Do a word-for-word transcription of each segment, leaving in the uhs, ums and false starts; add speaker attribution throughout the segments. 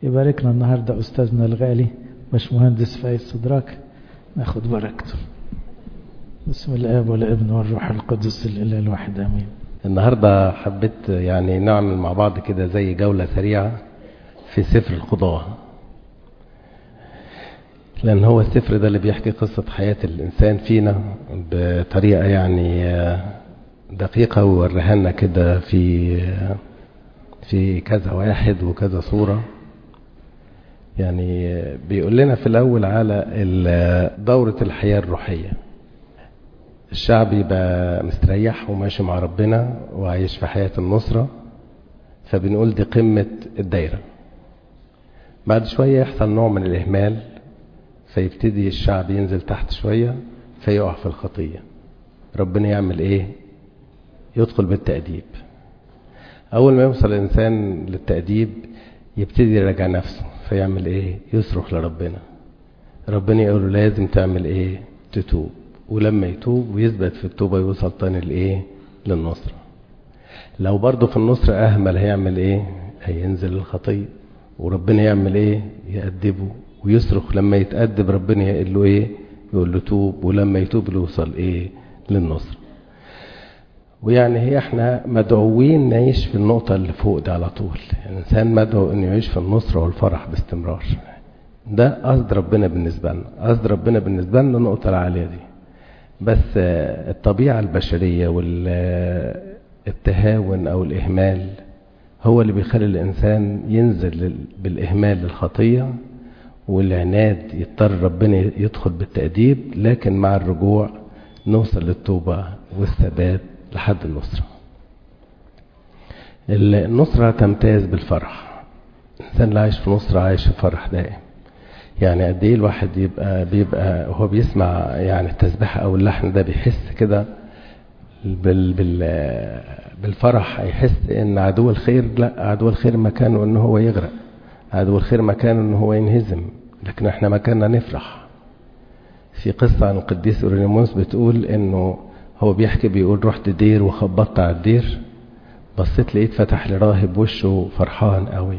Speaker 1: يباركنا النهاردة أستاذنا الغالي باشمهندس فايز صدراك، ناخد بركته. بسم الآب والابن والروح القدس الإله الواحد آمين.
Speaker 2: النهاردة حبيت يعني نعمل مع بعض كده زي جولة سريعة في سفر القضاء، لأن هو السفر ده اللي بيحكي قصة حياة الإنسان فينا بطريقة يعني دقيقة، ووريها لنا كده في في كذا واحد وكذا صورة. يعني بيقول لنا في الأول على دورة الحياة الروحية. الشعب يبقى مستريح وماشي مع ربنا وعايش في حياة النصرة، فبنقول دي قمة الدايرة. بعد شوية يحصل نوع من الإهمال، فيبتدي الشعب ينزل تحت شوية فيقع في الخطية. ربنا يعمل إيه؟ يدخل بالتأديب. أول ما يوصل الإنسان للتأديب يبتدي يراجع نفسه، فيعمل إيه؟ يصرخ لربنا. ربنا يقول له لازم تعمل إيه؟ تتوب. ولما يتوب ويثبت في التوبة يوصل تاني لإيه؟ للنصرة. لو برضه في النصرة أهمل هيعمل إيه؟ هينزل الخطية. وربنا يعمل إيه؟ يأدبه ويصرخ. لما يتأدب ربنا يقول له إيه؟ يقول له توب. ولما يتوب يوصل إيه؟ للنصرة. ويعني هي احنا مدعوين نعيش في النقطة اللي فوق دي على طول. الإنسان مدعو إنه يعيش في النصرة والفرح باستمرار. ده قصد ربنا بالنسبة لنا. قصد ربنا بالنسبة لنا النقطة العالية دي. بس الطبيعة البشرية والتهاون أو الإهمال هو اللي بيخلي الإنسان ينزل بالإهمال للخطية، والعناد يضطر ربنا يدخل بالتأديب، لكن مع الرجوع نوصل للتوبة والثبات لحد النصرة. النصرة تمتاز بالفرح. الإنسان اللي عايش في نصرة عايش في فرح دائم. يعني قد ايه الواحد يبقى بيبقى وهو بيسمع يعني التسبيح او اللحن ده بيحس كده بال بال بالفرح. يحس ان عدو الخير، لا، عدو الخير مكانه ان هو يغرق، عدو الخير مكانه ان هو ينهزم، لكن احنا مكاننا نفرح. في قصة عن القديس اورينيموس بتقول انه هو بيحكي، بيقول رحت دير وخبطت على الدير، بصيت لقيت فتح لي راهب وشه فرحان قوي.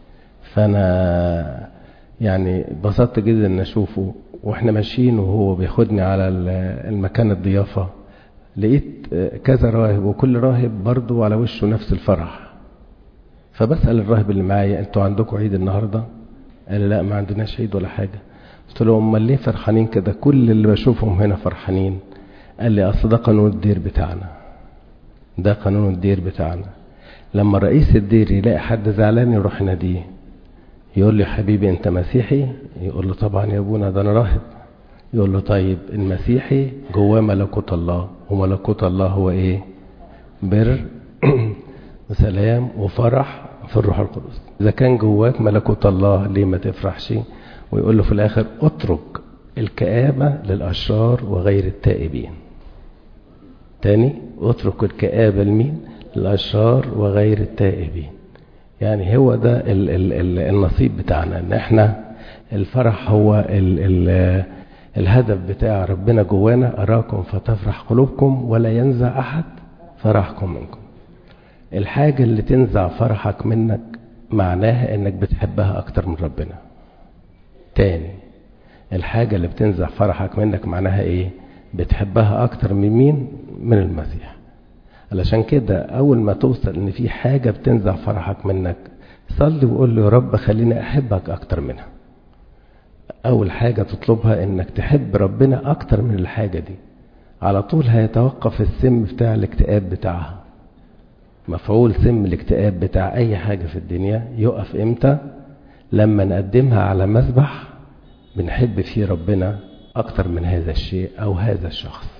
Speaker 2: فانا يعني اتبسطت جدا ان اشوفه، واحنا ماشيين وهو بياخدني على المكان الضيافة لقيت كذا راهب، وكل راهب برضو على وشه نفس الفرح. فبسأل الراهب اللي معايا انتوا عندكم عيد النهاردة؟ قال لي لا ما عندناش عيد ولا حاجة. قلت له امال ليه فرحانين كده؟ كل اللي بشوفهم هنا فرحانين. قال لي اصل ده قانون الدير بتاعنا، ده قانون الدير بتاعنا. لما رئيس الدير يلاقي حد زعلان يروح يناديه، يقول لي حبيبي انت مسيحي؟ يقول له طبعا يا ابونا ده انا راهب. يقول له طيب المسيحي جواه ملكوت الله، وملكوت الله هو ايه؟ بر وسلام وفرح في الروح القدس. اذا كان جواك ملكوت الله ليه ما تفرحش؟ ويقول له في الاخر اترك الكآبة للاشرار وغير التائبين. تاني، اترك الكآبة لمين؟ للاشرار وغير التائبين. يعني هو ده ال ال ال النصيب بتاعنا، ان احنا الفرح هو ال ال الهدف بتاع ربنا جوانا. اراكم فتفرح قلوبكم ولا ينزع احد فرحكم منكم. الحاجة اللي تنزع فرحك منك معناها انك بتحبها اكتر من ربنا. تاني، الحاجة اللي بتنزع فرحك منك معناها ايه؟ بتحبها اكتر من مين؟ من المسيح. علشان كده اول ما توصل ان في حاجة بتنزع فرحك منك، صلي وقول له يا رب خليني احبك اكتر منها. اول حاجة تطلبها انك تحب ربنا اكتر من الحاجة دي، على طول هيتوقف السم بتاع الاكتئاب بتاعها. مفعول سم الاكتئاب بتاع اي حاجة في الدنيا يقف امتى؟ لما نقدمها على مذبح بنحب فيه ربنا اكتر من هذا الشيء او هذا الشخص.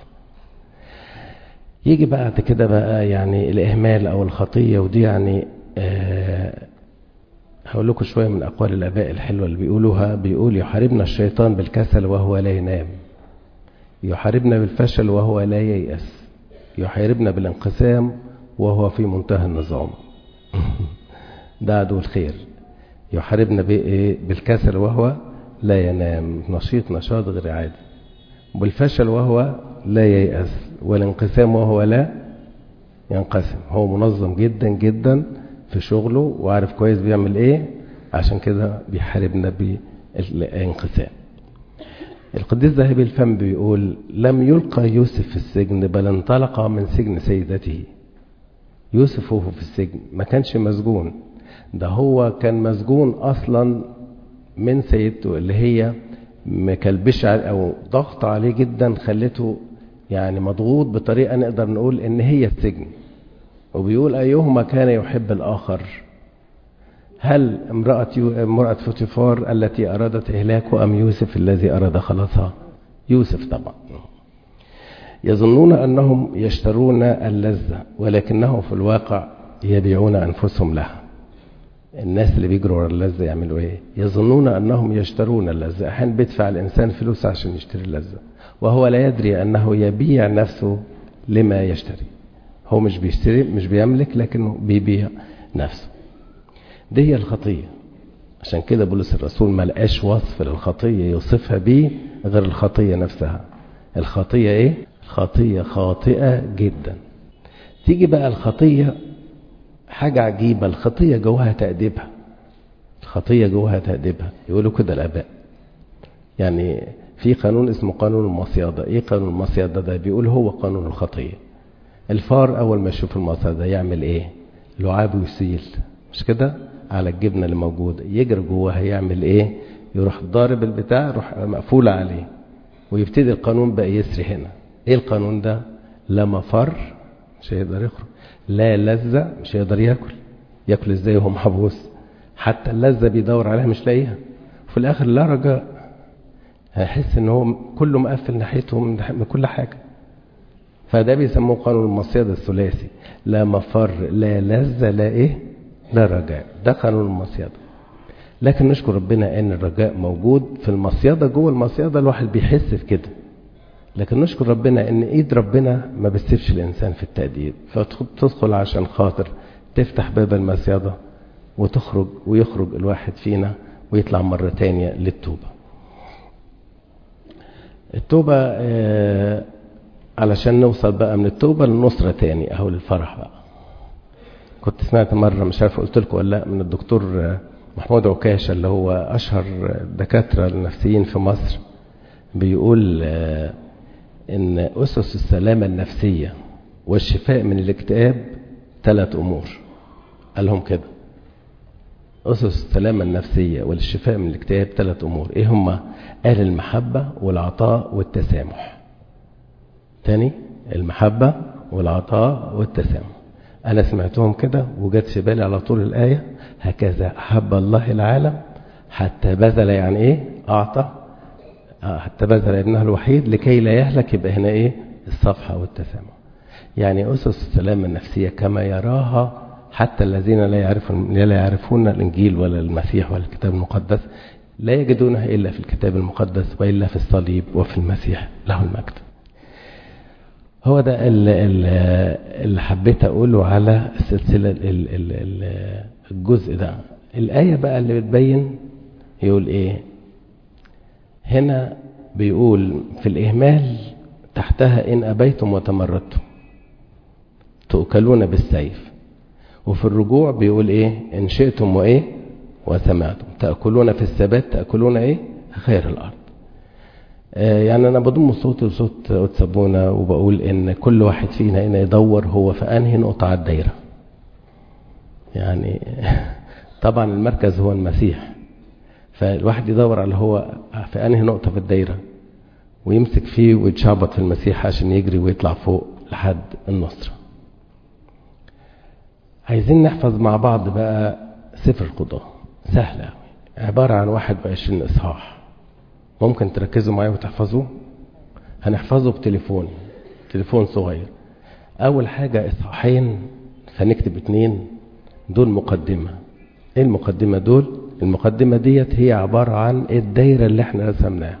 Speaker 2: يجي بعد كده بقى يعني الإهمال أو الخطية، ودي يعني أه هقول لكم شوية من أقوال الآباء الحلوة اللي بيقولوها. بيقول يحاربنا الشيطان بالكسل وهو لا ينام، يحاربنا بالفشل وهو لا ييأس، يحاربنا بالانقسام وهو في منتهى النظام. ده عدو الخير. يحاربنا بالكسل وهو لا ينام، نشيط نشاط غير عادي، بالفشل وهو لا ييأس، والانقسام وهو لا ينقسم. هو منظم جدا جدا في شغله وعارف كويس بيعمل ايه، عشان كده بيحاربنا بالانقسام. القديس ذهبي الفم بيقول لم يلقى يوسف في السجن بل انطلق من سجن سيدته. يوسف وهو في السجن ما كانش مسجون، ده هو كان مسجون اصلا من سيدته اللي هي مكلبش او ضغط عليه جدا، خلته يعني مضغوط بطريقة نقدر نقول ان هي السجن. وبيقول ايهما كان يحب الاخر، هل امرأة, امرأة فوتيفار التي ارادت اهلاكه ام يوسف الذي اراد خلاصها؟ يوسف طبعا. يظنون انهم يشترون اللذة ولكنهم في الواقع يبيعون انفسهم لها. الناس اللي بيجروا ورا اللذة يعملوا ايه؟ يظنون انهم يشترون اللذة. احيانا بيدفع الانسان فلوس عشان يشتري اللذة وهو لا يدري انه يبيع نفسه لما يشتري. هو مش بيشتري، مش بيملك، لكنه بيبيع نفسه. دي هي الخطية. عشان كده بولس الرسول ما لقاش وصف للخطية يوصفها بيه غير الخطية نفسها. الخطية ايه؟ الخطية خاطئة جدا. تيجي بقى الخطية حاجة عجيبة، الخطية جواها تأديبها. الخطية جواها تأديبها، يقولوا كده الآباء. يعني في قانون اسمه قانون المصيادة. ايه قانون المصيادة ده؟ بيقول هو قانون الخطية. الفار اول ما يشوف المصيادة يعمل ايه؟ لعابه يسيل، مش كده؟ على الجبنة اللي موجودة يجري جواها يعمل ايه؟ يروح ضارب البتاع، يروح مقفولة عليه، ويبتدي القانون بقى يسري هنا. ايه القانون ده؟ لا مفر، مش هيقدر يخرج. لا لذة، مش هيقدر ياكل. ياكل ازاي وهو محبوس؟ حتى اللذة بيدور عليها مش لاقيها. وفي الاخر لا رجاء، هيحس ان هو كله مقفل ناحيته من كل حاجة. فده بيسموه قانون المصيادة الثلاثي. لا مفر، لا لذة، لا ايه؟ لا رجاء. ده قانون المصيادة. لكن نشكر ربنا ان الرجاء موجود في المصيادة. جوه المصيادة الواحد بيحس في كده. لكن نشكر ربنا ان ايد ربنا ما بتسيبش الانسان في التأديب، فتدخل عشان خاطر تفتح باب المصيادة وتخرج، ويخرج الواحد فينا ويطلع مرة تانية للتوبة. التوبة آه علشان نوصل بقى من التوبة للنصرة تاني اهو للفرح بقى. كنت سمعت مرة، مش عارف قلت لكم ولا لا، من الدكتور محمود عكاشة اللي هو اشهر دكاترة النفسيين في مصر، بيقول آه ان اسس السلامة النفسية والشفاء من الاكتئاب ثلاث امور. قالهم كده: اسس السلامة النفسية والشفاء من الاكتئاب ثلاث امور. ايه هما؟ قال المحبة والعطاء والتسامح. تاني، المحبة والعطاء والتسامح. انا سمعتهم كده وجت في بالي على طول الآية: هكذا احب الله العالم حتى بذل. يعني ايه؟ اعطى، حتى بذل ابنه الوحيد لكي لا يهلك. يبقى هنا ايه؟ الصفحة والتسامح. يعني اسس السلامة النفسية كما يراها حتى الذين لا يعرفون لا يعرفون الانجيل ولا المسيح ولا الكتاب المقدس، لا يجدونها الا في الكتاب المقدس والا في الصليب وفي المسيح له المجد. هو ده اللي حبيت اقوله على السلسلة الجزء ده. الآية بقى اللي بتبين يقول ايه هنا؟ بيقول في الإهمال تحتها: إن أبيتم وتمردتم تؤكلون بالسيف. وفي الرجوع بيقول إيه؟ إن شئتم وإيه؟ وسمعتم تأكلون في الثبات تأكلون إيه؟ خير الأرض. آه يعني أنا بضم صوتي وصوت أتسابونا وبقول إن كل واحد فينا هنا يدور هو في أنهي نقطة على الدايرة. يعني طبعا المركز هو المسيح، فالواحد يدور على هو في أنهي نقطة في الدايرة ويمسك فيه ويتشعبط في المسيح عشان يجري ويطلع فوق لحد النصرة. عايزين نحفظ مع بعض بقى سفر القضاء. سهلة، عبارة عن واحد وعشرين إصحاح. ممكن تركزوا معايا وتحفظوه. هنحفظه بتليفون، تليفون صغير. أول حاجة إصحاحين، فنكتب اتنين، دول مقدمة. إيه المقدمة دول؟ المقدمة ديت هي عبارة عن الدايرة اللي احنا رسمناها.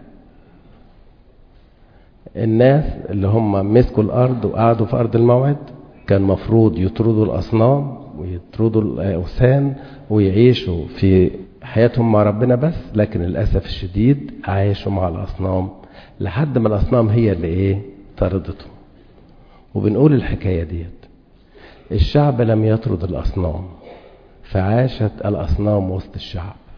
Speaker 2: الناس اللي هم مسكوا الأرض وقعدوا في أرض الموعد كان مفروض يطردوا الأصنام ويطردوا الأوثان ويعيشوا في حياتهم مع ربنا بس، لكن للأسف الشديد عايشوا مع الأصنام لحد ما الأصنام هي اللي ايه؟ طردتهم. وبنقول الحكاية ديت: الشعب لم يطرد الأصنام فعاشت الأصنام وسط الشعب.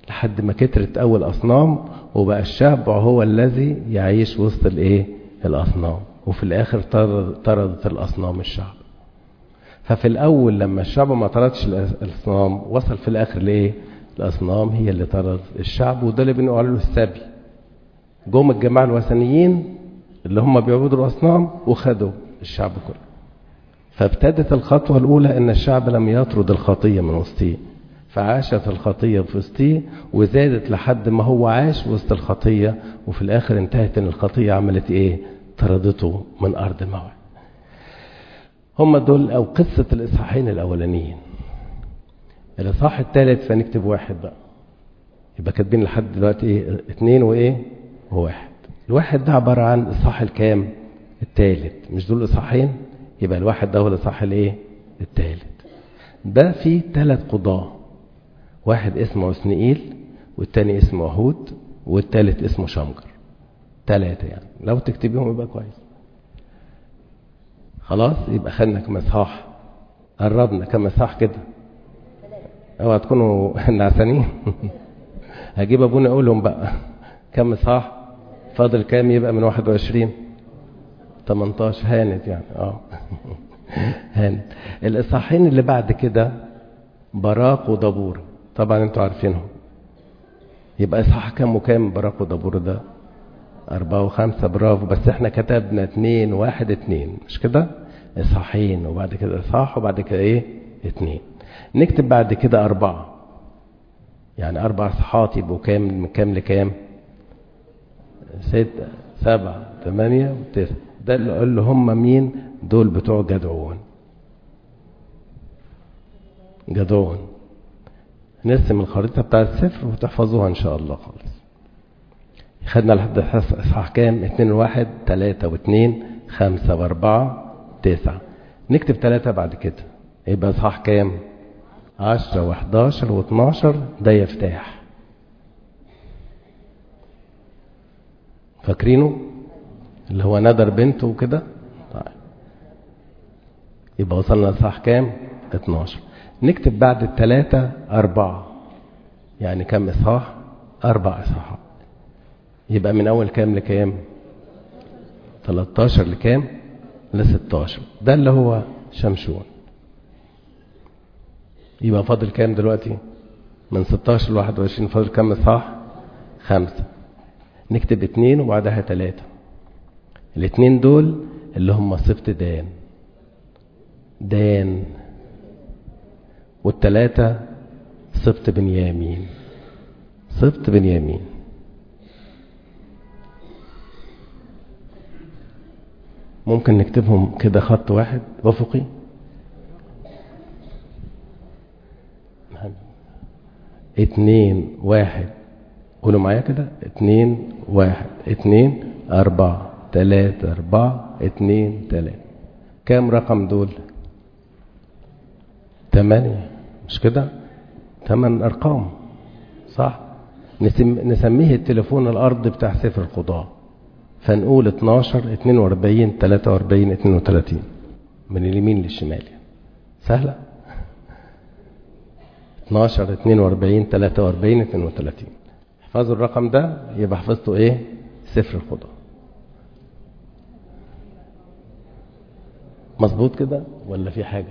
Speaker 2: لحد ما كترت أول أصنام وبقى الشعب هو الذي يعيش وسط الإيه الأصنام، وفي الآخر طردت الأصنام الشعب. ففي الأول لما الشعب ما طردش الأصنام وصل في الآخر لإيه؟ الأصنام هي اللي طردت الشعب، وده اللي بنقول له السبي. جم الجماعة الوثنيين اللي هم بيعبدوا الأصنام وخدوا الشعب كله. فابتدت الخطوة الأولى إن الشعب لم يطرد الخطية من وسطيه، فعاشت الخطية في وسطيه وزادت لحد ما هو عاش وسط الخطية، وفي الآخر انتهت إن الخطية عملت إيه؟ طردته من أرض موعد. هم دول أو قصة الإصحاحين الأولانيين. الإصحاح الثالث فنكتب واحد بقى، يبقى كاتبين لحد دلوقتي إيه؟ اتنين وإيه؟ وواحد. الواحد ده عبارة عن إصحاح الكام؟ الثالث. مش دول إصحاحين؟ يبقى الواحد ده هو الإصحاح الإيه؟ الثالث. ده فيه ثلاث قضاة، واحد اسمه عثنئيل، والتاني اسمه أهود، والثالث اسمه شمجر. ثلاثة يعني، لو تكتبيهم يبقى كويس. خلاص يبقى خدنا كم إصحاح؟ قربنا كم إصحاح كده؟ اوعى تكونوا نعسانين. هجيب ابونا اقولهم بقى. كم إصحاح؟ فاضل كام يبقى من واحد وعشرين؟ تمنتاشر. هانت يعني اه هانت. الإصحاحين اللي بعد كده براق ودبور، طبعا انتوا عارفينهم. يبقى إصحاح كام وكام براق ودبور ده؟ أربعة وخمسة. برافو. بس احنا كتبنا اتنين واحد اتنين، مش كده؟ إصحاحين وبعد كده إصحاح وبعد كده ايه؟ اتنين. نكتب بعد كده أربعة، يعني أربع إصحاحات يبقوا كام من كام لكام؟ ستة سبعة ثمانية وتسعة. ده اللي هم مين؟ دول بتوع جدعون. جدعون. نرسم الخريطة بتاع السفر وتحفظوها إن شاء الله خالص. خدنا لحد إصحاح كام؟ اتنين واحد، تلاتة واتنين، خمسة واربعة، تسعة. نكتب تلاتة بعد كده يبقى إصحاح كام؟ عشرة وحداشر واتناشر. ده يفتاح. فاكرينه؟ اللي هو ندر بنته وكده. طيب يبقى وصلنا لإصحاح كام؟ اتناشر. نكتب بعد التلاتة أربعة، يعني كم إصحاح؟ أربع إصحاحات. يبقى من أول كام لكام؟ تلاتاشر لكام؟ لستاشر. ده اللي هو شمشون. يبقى فاضل كام دلوقتي؟ من ستاشر لواحد وعشرين فاضل كام إصحاح؟ خمسة. نكتب اتنين وبعدها تلاتة. الاتنين دول اللي هم سبط دان. دان. والتلاتة سبط بنيامين. سبط بنيامين. ممكن نكتبهم كده خط واحد افقي. اتنين واحد. قولوا معايا كده. اتنين واحد اتنين اربعة تلاتة اربعة اتنين تلاتة. كام رقم دول؟ تمانية، مش كده؟ تمن ارقام صح؟ نسم... نسميه التليفون الارضي بتاع سفر القضاء. فنقول اتناشر اتنين واربعين تلاتة واربعين اتنين وتلاتين من اليمين للشمال. سهلة. اتناشر اتنين واربعين تلاتة واربعين اتنين وتلاتين. احفظوا الرقم ده يبقى حفظتوا ايه؟ سفر القضاء. مظبوط كده ولا في حاجة؟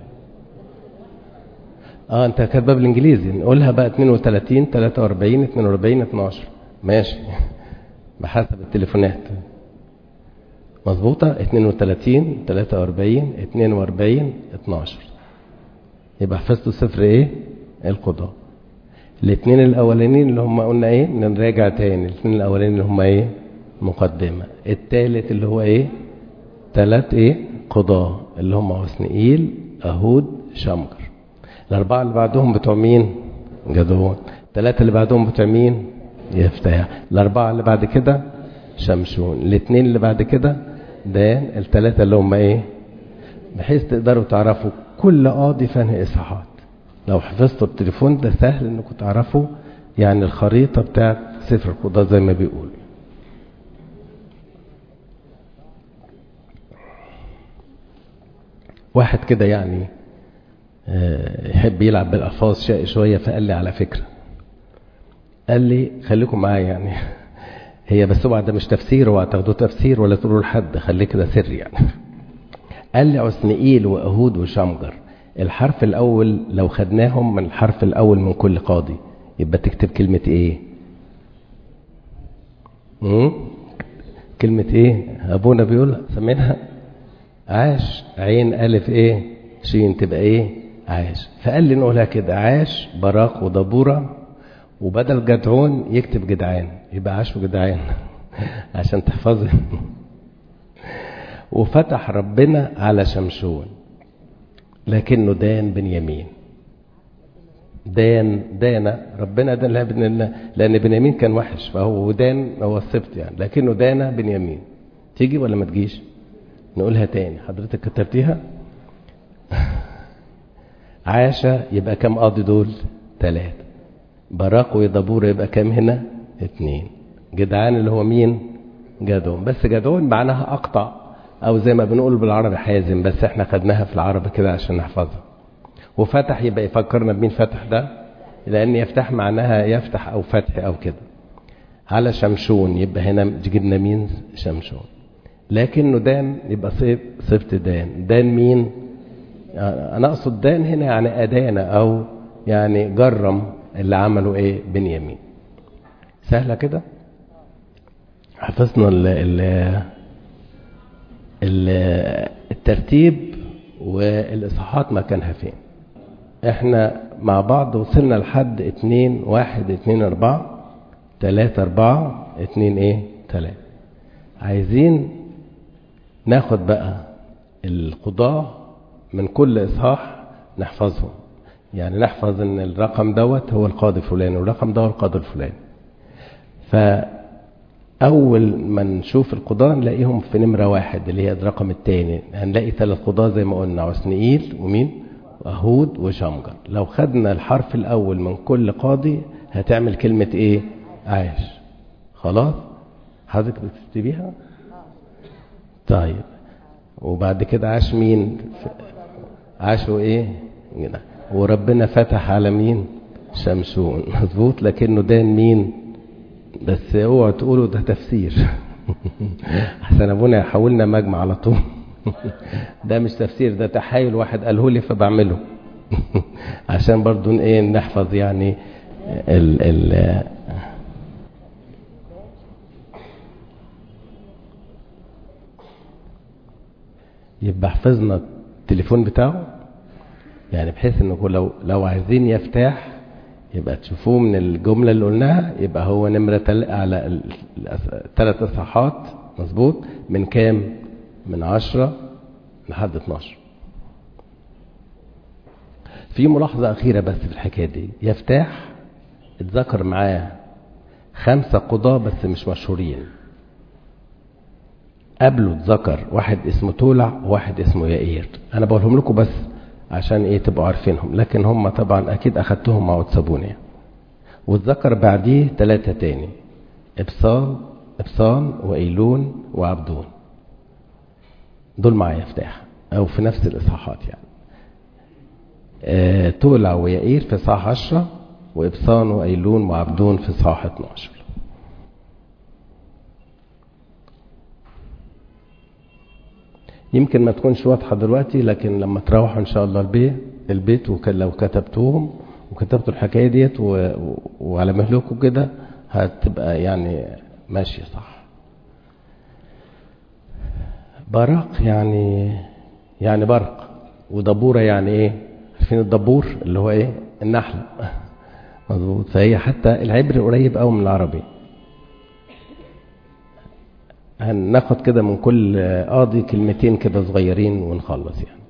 Speaker 2: اه انت كاتبها بالانجليزي. نقولها بقى اتنين وتلاتين تلاتة واربعين اتنين واربعين اتناشر. ماشي. بحسب التليفونات. مظبوطة. اتنين وتلاتين تلاتة واربعين اتنين واربعين اتناشر. يبقى حفظتوا سفر ايه؟ القضاء. الاثنين الاولانيين اللي هم قلنا ايه؟ نراجع تاني. الاثنين الاولانيين اللي هم ايه؟ مقدمة. الثالث اللي هو ايه؟ ثلاث ايه؟ قضاء اللي هم عثنئيل أهود شمجر. الاربعة اللي بعدهم بتوع مين؟ جدعون. الثلاثة اللي بعدهم بتوع مين؟ يفتاح. الاربعة اللي بعد كده شمشون. الاثنين اللي بعد كده دان. الثلاثة اللي هم ايه؟ بحيث تقدروا تعرفوا كل قاضي فانهي اصحاحات. لو حفظتوا التليفون ده سهل انكم تعرفوا يعني الخريطة بتاعت سفر القضاء زي ما بيقول. واحد كده يعني يحب يلعب بالألفاظ شوية فقال لي على فكرة، قال لي خليكم معايا يعني هي بس اوعى ده مش تفسير، اوعى تاخدوه تفسير ولا تقولوا لحد، خليه كده سر يعني. قال لي عثنئيل وأهود وشمجر، الحرف الأول لو خدناهم من الحرف الأول من كل قاضي يبقى تكتب كلمة إيه؟ مم؟ كلمة إيه؟ أبونا بيقول سمينها عاش، عين ألف إيه؟ شين، تبقى إيه؟ عاش. فقال لي نقولها كده، عاش براق ودبورة، وبدل جدعون يكتب جدعان، يبقى عاش وجدعان عشان تحفظي. وفتح ربنا على شمشون لكنه دان بنيامين. دان دان ربنا دان لأن بنيامين كان وحش، فهو دان هو السبت يعني، لكنه دان بنيامين. تيجي ولا ما تجيش؟ نقولها تاني، حضرتك كتبتيها. عاشا يبقى كم قاضي دول؟ ثلاثة. براق ودبور يبقى كم هنا؟ اثنين. جدعان اللي هو مين؟ جدعون. بس جدعون معناها أقطع، أو زي ما بنقول بالعربي حازم، بس احنا خدناها في العربي كده عشان نحفظها. وفتح يبقى يفكرنا بمين فتح ده؟ لأن يفتح معناها يفتح أو فتح أو كده. على شمشون يبقى هنا جبنا مين؟ شمشون. لكنه دان يبقى صفت دان. دان مين؟ أنا أقصد دان هنا يعني أدانة، أو يعني جرم اللي عملوا إيه؟ بنيامين. سهلة كده؟ حفظنا ال ال الترتيب والإصحاحات مكانها فين. احنا مع بعض وصلنا لحد اتنين واحد اتنين اربعة تلاتة اربعة اتنين ايه تلاتة. عايزين ناخد بقى القضاة من كل إصحاح نحفظهم، يعني نحفظ ان الرقم دوت هو القاضي الفلاني والرقم ده هو القاضي الفلاني. فأول ما نشوف القضاة نلاقيهم في نمرة واحد اللي هي الرقم الثاني، هنلاقي ثلاث قضاة زي ما قلنا، عثنئيل ومين؟ وأهود وشمجر. لو خدنا الحرف الأول من كل قاضي هتعمل كلمة إيه؟ عاش. خلاص؟ حضرتك بتكتبيها؟ طيب. وبعد كده عاش مين؟ عاشوا إيه؟ وربنا فتح على مين؟ شمشون. مظبوط. لكنه دان مين؟ بس اوعوا تقولوا ده تفسير احسن ابونا يحولنا مجمع على طول ده مش تفسير، ده تحايل واحد قاله لي فبعمله عشان برضو ايه نحفظ يعني ال ال يبقى حفظنا التليفون بتاعه، يعني بحيث انه لو لو عايزين يفتح يبقى تشوفوه من الجملة اللي قلناها، يبقى هو نمرة على ثلاث إصحاحات. مظبوط. من كام؟ من عشرة لحد اتناشر. في ملاحظة أخيرة بس في الحكاية دي، يفتح اتذكر معاه خمسة قضاة بس مش مشهورين. قبله اتذكر واحد اسمه تولع وواحد اسمه يائير. أنا بقولهم لكم بس عشان ايه تبقوا عارفينهم، لكن هم طبعا اكيد اخدتهم مع وتسابوني. واتذكر بعديه ثلاثة تاني، ابصان ابصان وايلون وعبدون. دول معايا يفتح او في نفس الاصحاحات يعني. اه تولع ويائير في صح عشرة، وابصان وايلون وعبدون في صح اتناشر. يمكن ما تكونش واضحة دلوقتي، لكن لما تروحوا ان شاء الله البيت البيت ولو كتبتوهم وكتبتوا الحكاية ديت و... وعلى مهلكم كده هتبقى يعني ماشية صح. برق يعني يعني برق، ودبورة يعني ايه؟ عارفين الدبور اللي هو ايه؟ النحلة. مظبوط. فهي حتى العبري قريب قوي من العربي. هناخد كده من كل قاضي كلمتين كده صغيرين ونخلص يعني.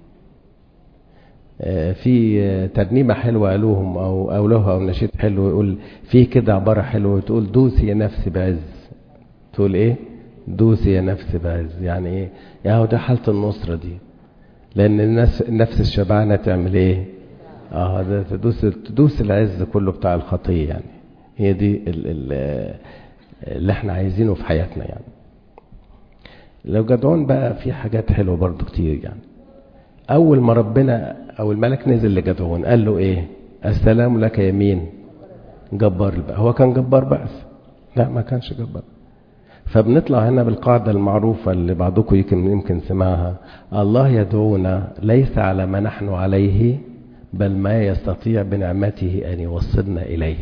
Speaker 2: في ترنيمة حلوة قالوهم أو قولوها أو نشيد حلو، يقول فيه كده عبارة حلوة تقول دوسي يا نفسي بعز. تقول إيه؟ دوسي يا نفسي بعز. يعني إيه؟ يعني ده حالة النصرة دي، لأن الناس النفس الشبعانة تعمل إيه؟ آه ده تدوس تدوس العز كله بتاع الخطية يعني. هي دي اللي احنا عايزينه في حياتنا يعني. لو جدعون بقى في حاجات حلوة برضو كتير يعني. أول ما ربنا أو الملك نزل لجدعون قال له إيه؟ السلام لك يا مين؟ جبار البأس. هو كان جبار بأس؟ لا، ما كانش جبار. فبنطلع هنا بالقاعدة المعروفة اللي بعضكم يمكن يمكن سمعها: الله يدعونا ليس على ما نحن عليه، بل ما يستطيع بنعمته أن يوصلنا إليه.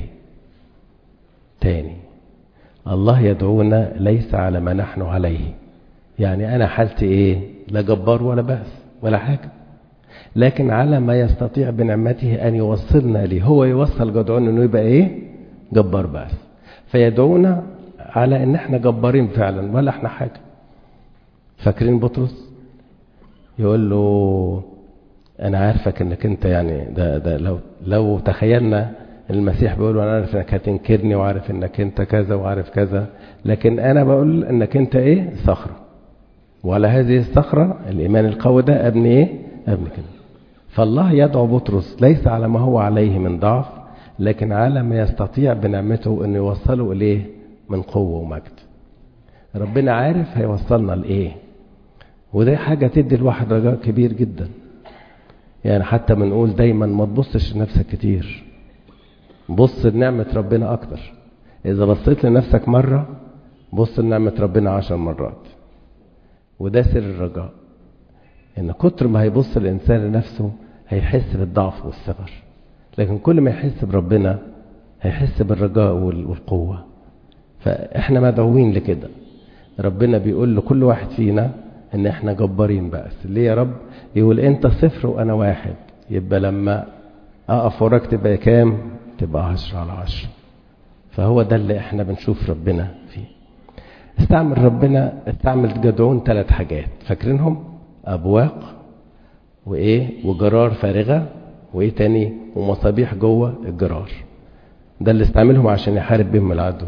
Speaker 2: تاني، الله يدعونا ليس على ما نحن عليه، يعني أنا حالتي إيه؟ لا جبار ولا بأس ولا حاجة، لكن على ما يستطيع بنعمته أن يوصلنا إليه. هو يوصل جدعون إنه يبقى إيه؟ جبار بأس. فيدعونا على إن إحنا جبارين فعلا ولا إحنا حاجة. فاكرين بطرس يقول له: أنا عارفك إنك أنت يعني ده ده لو لو تخيلنا المسيح بيقول له: أنا عارف إنك هتنكرني وعارف إنك أنت كذا وعارف كذا، لكن أنا بقول إنك أنت إيه؟ صخرة، وعلى هذه الصخرة الإيمان القوي ده أبني إيه؟ أبني كده. فالله يدعو بطرس ليس على ما هو عليه من ضعف، لكن على ما يستطيع بنعمته أن يوصله إليه من قوة ومجد. ربنا عارف هيوصلنا لإيه، وده حاجة تدي الواحد رجاء كبير جدا. يعني حتى بنقول دايما ما تبصش لنفسك كتير، بص لنعمة ربنا أكتر. إذا بصيت لنفسك مرة، بص لنعمة ربنا عشر مرات. وده سر الرجاء، إن كتر ما هيبص الإنسان لنفسه هيحس بالضعف والصغر، لكن كل ما يحس بربنا هيحس بالرجاء والقوة. فإحنا مدعوين لكده. ربنا بيقول لكل واحد فينا إن إحنا جبارين بأس. ليه يا رب؟ يقول: أنت صفر وأنا واحد، يبقى لما أقف وراك تبقى كام؟ تبقى عشرة على عشرة. فهو ده اللي إحنا بنشوف ربنا فيه. استعمل ربنا استعمل جدعون ثلاث حاجات، فاكرينهم؟ أبواق وإيه؟ وجرار فارغة، وإيه تاني؟ ومصابيح جوه الجرار. ده اللي استعملهم عشان يحارب بهم العدو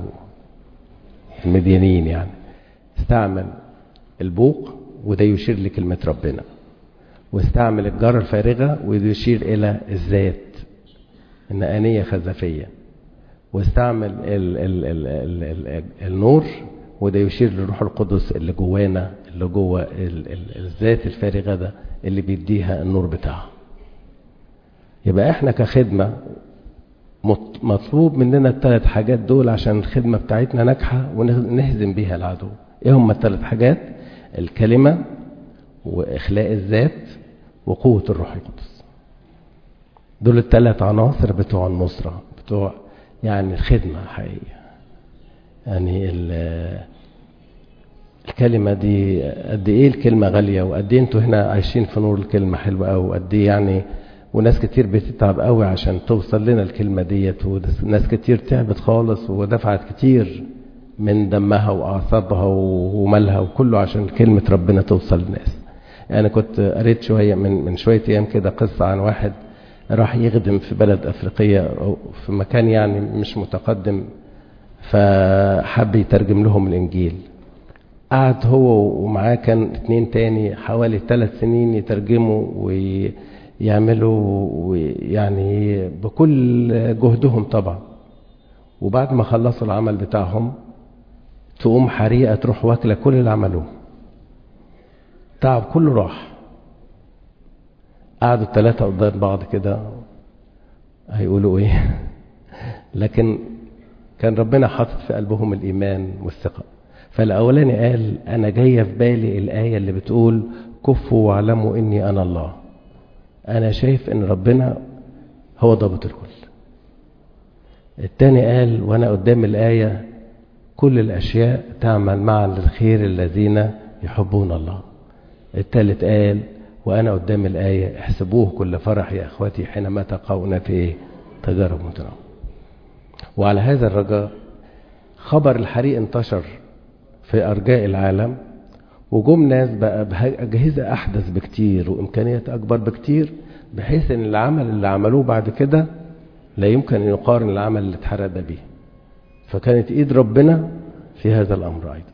Speaker 2: المديانين. يعني استعمل البوق وده يشير لكلمة ربنا، واستعمل الجرار الفارغة وده يشير إلى الذات، إن آنية خزفية، واستعمل ال ال ال ال ال النور وده يشير للروح القدس اللي جوانا، اللي جوه ال ال الذات الفارغة ده اللي بيديها النور بتاعها. يبقى احنا كخدمة مطلوب مننا الثلاث حاجات دول عشان الخدمة بتاعتنا ناجحة ونهزم بيها العدو. ايه هم الثلاث حاجات؟ الكلمة، واخلاء الذات، وقوة الروح القدس. دول الثلاث عناصر بتوع النصرة، بتوع يعني الخدمة الحقيقية. يعني الكلمة دي قد ايه الكلمة غالية، وقد ايه انتوا هنا عايشين في نور الكلمة حلوة قوي، وقد ايه يعني وناس كتير بتتعب قوي عشان توصل لنا الكلمة ديت، وناس كتير تعبت خالص ودفعت كتير من دمها واعصابها ومالها وكله عشان كلمة ربنا توصل للناس. يعني كنت قريت شوية من من شوية ايام كده قصة عن واحد راح يخدم في بلد افريقية او في مكان يعني مش متقدم، فحب يترجم لهم الانجيل. قعد هو ومعاه كان اتنين تاني حوالي ثلاث سنين يترجموا ويعملوا يعني بكل جهدهم طبعا. وبعد ما خلصوا العمل بتاعهم تقوم حريقة تروح واكلة كل اللي عملوه، تعب كله راح. قعدوا الثلاثة قدام بعض كده هيقولوا ايه؟ لكن كان ربنا حاطط في قلبهم الإيمان والثقة. فالأولاني قال: أنا جاية في بالي الآية اللي بتقول كفوا واعلموا إني أنا الله. أنا شايف إن ربنا هو ضابط الكل. التاني قال: وأنا قدام الآية كل الأشياء تعمل معا للخير الذين يحبون الله. التالت قال: وأنا قدام الآية احسبوه كل فرح يا أخواتي حينما تقعون في تجارب متنوعة. وعلى هذا الرجاء خبر الحريق انتشر في أرجاء العالم، وجم ناس بقى بأجهزة أحدث بكتير وإمكانيات أكبر بكتير، بحيث أن العمل اللي عملوه بعد كده لا يمكن أن يقارن العمل اللي اتحرق به. فكانت إيد ربنا في هذا الأمر أيضا.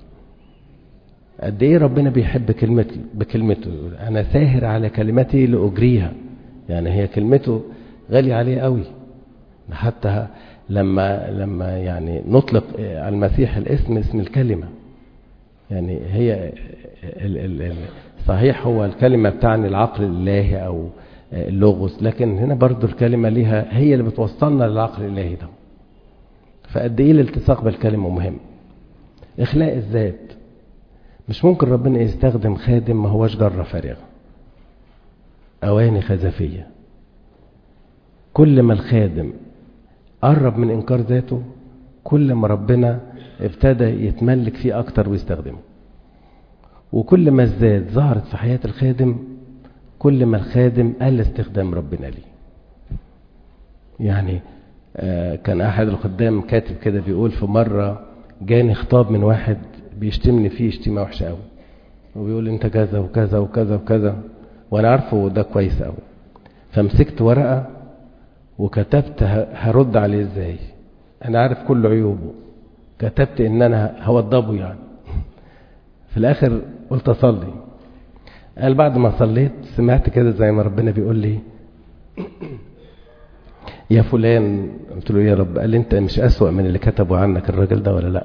Speaker 2: قد إيه ربنا بيحب كلمة بكلمته. أنا ساهر على كلمتي لأجريها. يعني هي كلمته غالية عليه قوي، حتى لما لما يعني نطلق على المسيح الاسم اسم الكلمة. يعني هي ال ال ال صحيح هو الكلمة بتاعني العقل الإلهي أو اللوغوس، لكن هنا برضو الكلمة ليها هي اللي بتوصلنا للعقل الإلهي ده. فقد ايه الالتصاق بالكلمة مهم. اخلاء الذات، مش ممكن ربنا يستخدم خادم ما هوش جرة فارغة، اواني خزفية. كل ما الخادم قرب من انكار ذاته كل ما ربنا ابتدى يتملك فيه اكتر ويستخدمه. وكل ما الذات ظهرت في حياة الخادم كل ما الخادم قل استخدام ربنا ليه. يعني آه كان احد الخدام كاتب كده بيقول في مرة جاني خطاب من واحد بيشتمني فيه شتيمة وحشة قوي، وبيقول انت كذا وكذا وكذا وكذا، وانا عارفه ده كويس قوي. فمسكت ورقة وكتبت هرد عليه ازاي، انا عارف كل عيوبه، كتبت ان انا هوضبه يعني. في الاخر قلت اصلي. قال بعد ما صليت سمعت كده زي ما ربنا بيقول لي يا فلان. قلت له يا رب. قال لي انت مش اسوأ من اللي كتبوا عنك الراجل ده ولا لا؟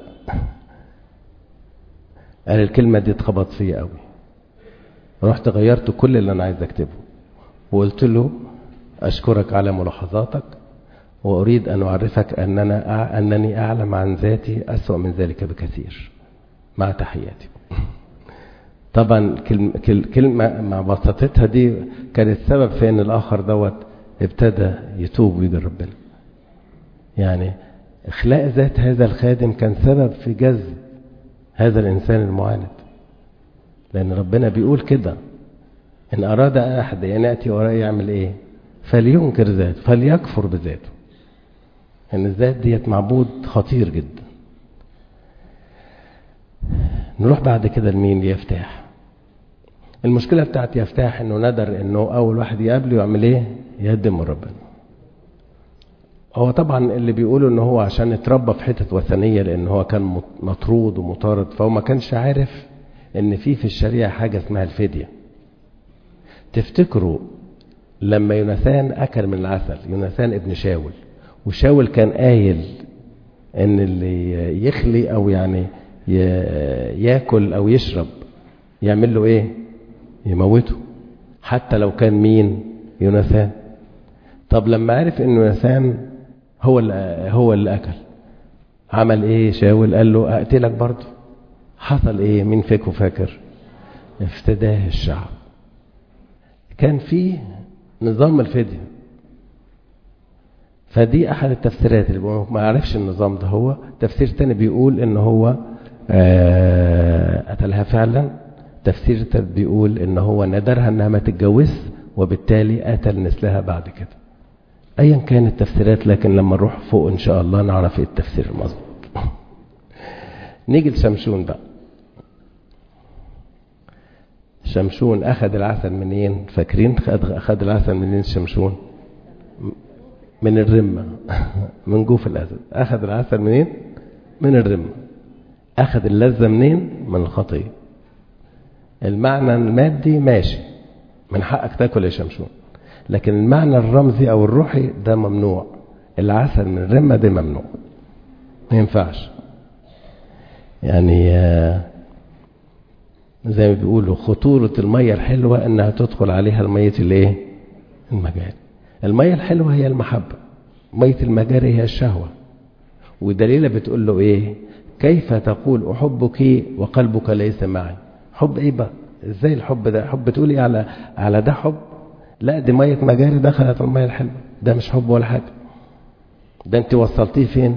Speaker 2: قال الكلمة دي اتخبط فيا قوي. رحت غيرت كل اللي انا عايز اكتبه وقلت له اشكرك على ملاحظاتك، واريد ان اعرفك اننا انني اعلم عن ذاتي اسوأ من ذلك بكثير، مع تحياتي. طبعا كلمة مع بساطتها دي كانت سبب في ان الاخر دوت ابتدى يتوب ويجي ربنا. يعني اخلاء ذات هذا الخادم كان سبب في جذب هذا الانسان المعاند، لان ربنا بيقول كده ان اراد احد ان ياتي وراء يعمل ايه؟ فلينكر ذاته فليكفر بذاته. ان الذات ديت معبود خطير جدا. نروح بعد كده لمين؟ ليفتاح. المشكلة بتاعت يفتاح انه ندر انه اول واحد يقابله يعمل ايه؟ يقدم ربنا. هو طبعا اللي بيقولوا انه هو عشان اتربى في حتة وثنية لان هو كان مطرود ومطارد، فهو ما كانش عارف ان في في الشريعة حاجة اسمها الفدية. تفتكروا لما يوناثان اكل من العسل، يوناثان ابن شاول، وشاول كان قايل ان اللي يخلي او يعني ياكل او يشرب يعمل له ايه؟ يموته، حتى لو كان مين؟ يوناثان. طب لما عرف ان يوناثان هو اللي هو اللي اكل عمل ايه شاول؟ قال له اقتلك برضه. حصل ايه؟ مين فيكم فاكر؟ افتداه الشعب. كان فيه نظام الفدية. فدي احد التفسيرات اللي ما عرفش النظام ده. هو تفسير تاني بيقول ان هو قتلها فعلا. تفسير تاني بيقول ان هو ندرها انها ما تتجوز وبالتالي قتل نسلها بعد كده. ايا كانت التفسيرات، لكن لما نروح فوق ان شاء الله نعرف ايه التفسير المظبوط. نيجي لشمشون بقى. شمشون اخذ العسل منين؟ فاكرين اخذ العسل منين شمشون؟ من الرمة من جوف الاسد. اخذ العسل منين؟ من الرمة. اخذ اللذة منين؟ من الخطية. المعنى المادي ماشي، من حقك تاكل يا شمشون، لكن المعنى الرمزي او الروحي ده ممنوع. العسل من الرمة ده ممنوع، ما ينفعش. يعني زي ما بيقولوا خطورة المية الحلوة انها تدخل عليها المية الايه؟ المجاري. المية الحلوة هي المحبة، مية المجاري هي الشهوة. ودليلة بتقول له ايه؟ كيف تقول احبك وقلبك ليس معي؟ حب ايه بقى؟ ازاي الحب ده؟ حب تقول ايه على على ده حب؟ لا دي مية مجاري دخلت المية الحلوة، ده مش حب ولا حاجة. ده انت وصلتيه فين؟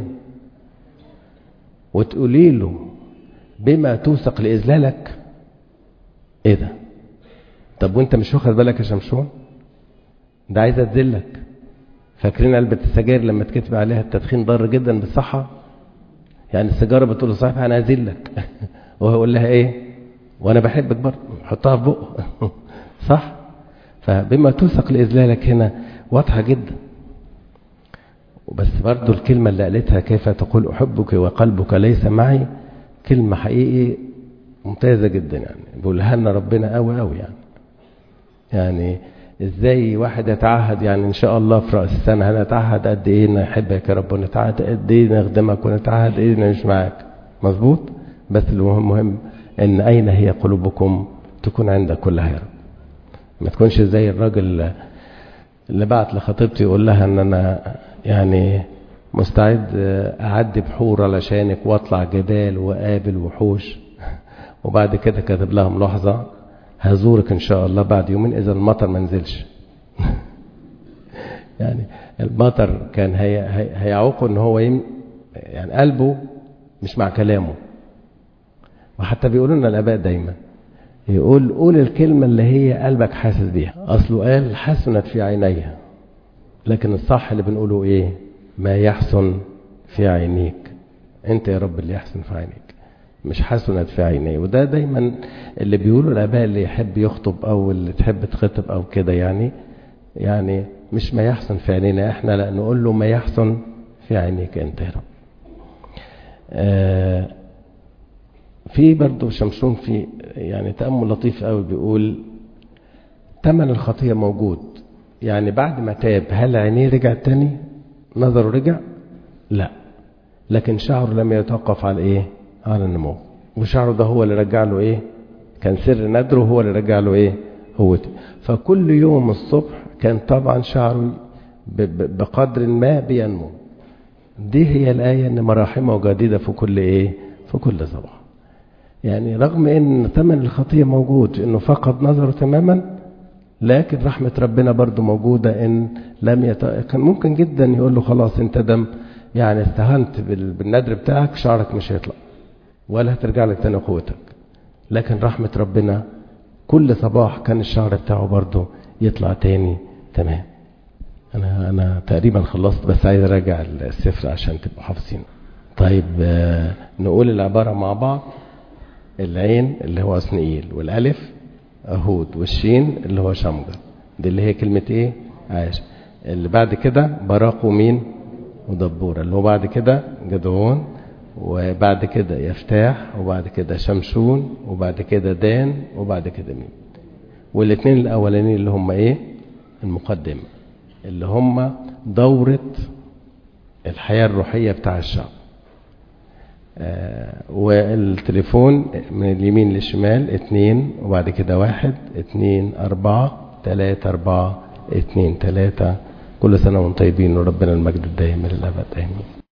Speaker 2: وتقولي له بما توثق لإذلالك. ايه ده؟ طب وانت مش واخد بالك يا شمشون؟ ده عايزة تذلك. فاكرين علبة السجاير لما تكتب عليها التدخين ضار جدا بالصحة؟ يعني السيجارة بتقول له صاحبي انا هذلك وهو يقول لها ايه؟ وانا بحبك برضه، حطها في بقه. صح؟ فبما توثق لإذلالك هنا واضحة جدا. وبس برضه الكلمة اللي قالتها كيف تقول أحبك وقلبك ليس معي، كلمة حقيقي ممتازة جدا. يعني بيقولها لنا ربنا قوي قوي. يعني يعني ازاي واحد يتعهد يعني ان شاء الله في رأس السنة هنتعهد قد ايه نحبك يا رب، ونتعهد قد ايه نخدمك، ونتعهد ايه نعيش معاك. مظبوط؟ بس المهم مهم ان اين هي قلوبكم تكون عندك كلها يا رب. ما تكونش زي الراجل اللي بعت لخطيبتي يقول لها ان انا يعني مستعد أعدي بحور علشانك واطلع جبال وقابل وحوش. وبعد كده كاتب لها ملاحظة: هزورك إن شاء الله بعد يومين إذا المطر منزلش. يعني المطر كان هي هي هيعوقه إن هو يم يعني قلبه مش مع كلامه. وحتى بيقولوا لنا الآباء دايما يقول: قول الكلمة اللي هي قلبك حاسس بيها. أصله قال: حسنت في عينيها. لكن الصح اللي بنقوله إيه؟ ما يحسن في عينيك. أنت يا رب اللي يحسن في عينيك، مش حسنت في عيني. وده دايما اللي بيقولوا الآباء اللي يحب يخطب أو اللي تحب تخطب أو كده، يعني يعني مش ما يحسن في عينينا احنا، لا نقول له ما يحسن في عينيك أنت يا رب. آه في برضو شمشون في يعني تأمل لطيف قوي بيقول: تمن الخطية موجود. يعني بعد ما تاب هل عينيه رجع تاني؟ نظره رجع؟ لا، لكن شعره لم يتوقف على ايه؟ على النمو. وشعره ده هو اللي رجع له ايه؟ كان سر ندره هو اللي رجع له ايه؟ هوته. فكل يوم الصبح كان طبعا شعره بقدر ما بينمو. دي هي الآية: ان مراحمه جديدة في كل ايه؟ في كل صباح. يعني رغم ان ثمن الخطية موجود انه فقد نظره تماما، لكن رحمة ربنا برضو موجودة. ان لم يت... كان ممكن جدا يقول له: خلاص انت دم يعني استهنت بالندر بتاعك، شعرك مش هيطلع ولا هترجع لك تاني قوتك. لكن رحمة ربنا كل صباح كان الشعر بتاعه برضو يطلع تاني تمام. انا انا تقريبا خلصت، بس عايز اراجع السفر عشان تبقوا حافظين. طيب آه نقول العبارة مع بعض. العين اللي هو عثنئيل، والالف اهود، والشين اللي هو شمجر. دي اللي هي كلمة ايه؟ عاش. اللي بعد كده براق ومين ودبورة، اللي هو بعد كده جدعون، وبعد كده يفتاح، وبعد كده شمشون، وبعد كده دان، وبعد كده مين. والاثنين الاولانيين اللي هم ايه؟ المقدمة، اللي هم دورة الحياة الروحية بتاع الشعب. آه والتليفون من اليمين للشمال: اتنين، وبعد كده واحد، اتنين، اربعة، تلاتة، اربعة، اتنين، تلاتة. كل سنة وانتم طيبين، وربنا المجد الدائم للأبد. آمين.